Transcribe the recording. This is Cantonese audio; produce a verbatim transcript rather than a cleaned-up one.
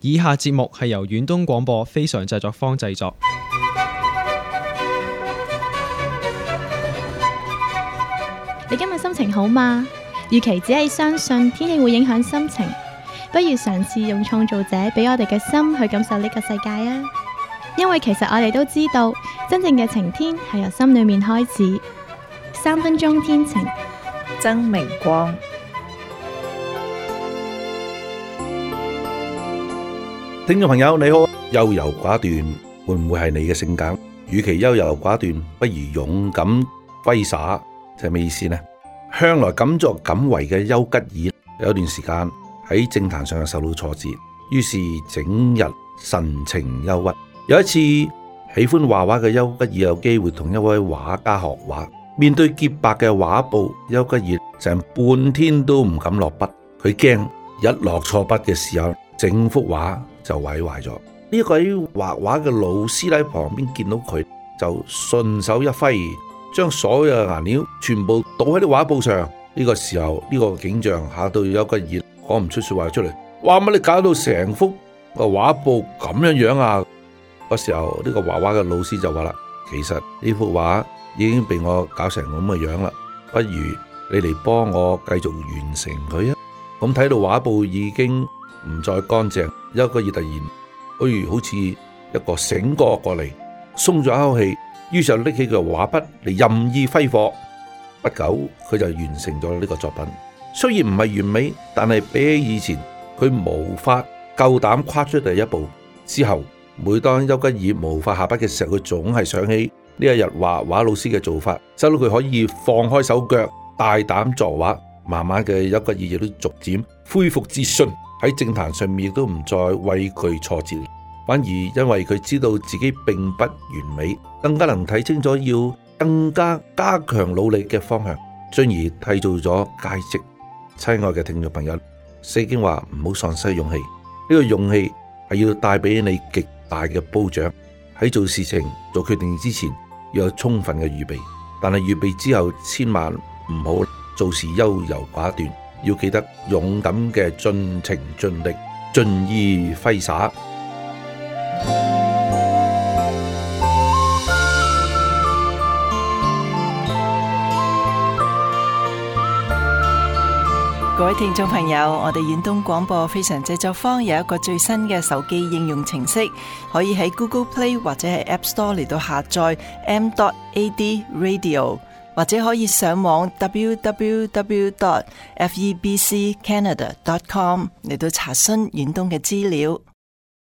以下節目係由遠東廣播非常製作坊製作。 你今日心情好嗎？與其只係相信天氣會影響心情，不如嘗試用創造者俾我哋嘅心去感受呢個世界啊！因為其實我哋都知道，真正嘅晴天係由心裏面開始。三分鐘天晴， 曾明光。 聽眾朋友你好，優柔寡斷會唔會係你嘅性格？與其優柔寡斷，不如勇敢揮灑，係咩意思呢？向來敢作敢為嘅丘吉爾，有段時間喺政壇上受到挫折，於是整日神情憂鬱。有一次，喜歡畫畫嘅丘吉爾有機會同一位畫家學畫，面對潔白嘅畫布，丘吉爾成半天都唔敢落筆，佢驚一落錯筆嘅時候，整幅畫就毀壞咗。呢位畫畫嘅老師喺旁邊見到佢，就順手一揮，將所有嘅顏料全部倒喺啲畫布上。呢個時候，呢個景象嚇到丘吉爾講唔出說話出嚟。哇！乜你搞到成幅個畫布咁樣樣啊？嗰時候呢個畫畫嘅老師就話啦，其實呢幅畫已經被我搞成咁嘅樣啦，不如你嚟幫我繼續完成佢啊！咁睇到畫布已經唔再乾淨，丘吉爾突然好似好似一個醒覺過嚟，鬆咗一口氣，於是就拎起個畫筆嚟任意揮霍。不久佢就完成咗呢個作品。雖然唔係完美，但係比起以前，佢無法夠膽跨出第一步。之後每當丘吉爾無法下筆嘅時候，佢總係想起呢一日畫畫老師嘅做法，使到佢可以放開手腳，大膽作畫。慢慢嘅，丘吉爾亦都逐漸恢復自信，喺政壇上面亦都唔再畏懼挫折，反而因為佢知道自己並不完美，更加能睇清楚要更加加強努力嘅方向，進而締造咗佳績。親愛嘅聽眾朋友，聖經話唔好喪失勇氣，呢個勇氣係要帶俾你極大嘅褒獎。喺做事情做決定之前要有充分嘅預備，但係預備之後千萬唔好做事優柔寡斷，要記得勇敢嘅盡情盡力盡意揮灑。 各位聽眾朋友，我哋遠東廣播非常製作坊有一個最新嘅手機應用程式，可以喺 Google Play 或者係 App Store 嚟到下載 m dot a d radio， 或者可以上網 w w w dot f e b c canada dot com 嚟到查詢遠東嘅資料。